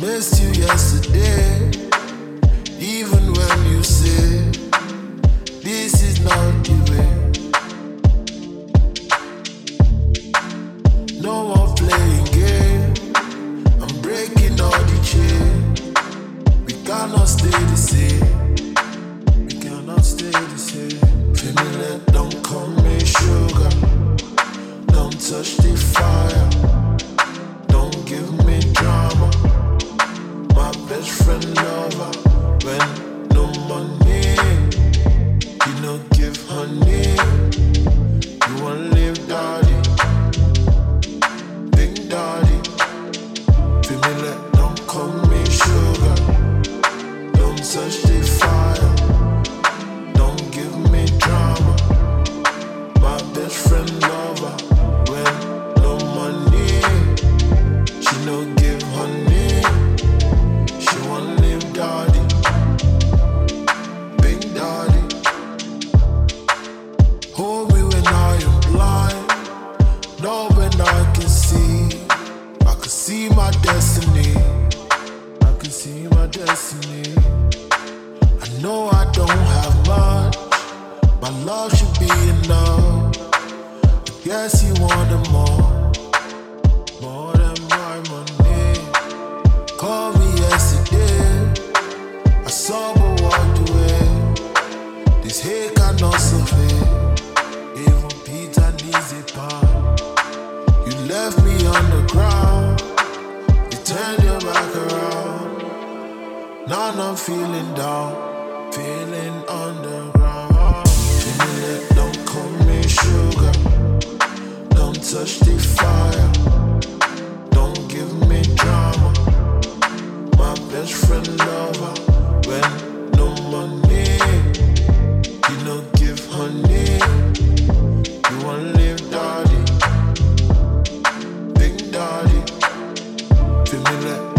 missed you yesterday, even when you said this is not the way. No more playing game, I'm breaking all the chains. We cannot stay the same, we cannot stay the same. Family, don't call me sugar, don't touch the fire, don't give me drama. My best friend lover, when no money, you no give honey. You won't live daddy, big daddy. Family, don't call me sugar, don't touch the fire, don't give me drama. My best friend lover, when no money, she no give honey. She won't live daddy, big daddy. Hold me when I am blind, know when I can see. I can see my destiny, I can see my destiny. I know I don't have much, my love should be enough. I guess you wanted more than my money. Call me yesterday, I saw but walked away. This hate cannot survive, even Peter needs a pound. You left me on the ground, you turned your back around. Now I'm feeling down, feeling underground. Family, don't call me sugar, don't touch the fire, don't give me drama. My best friend lover, when no money, you no give honey. You won't live daddy, big daddy. Family,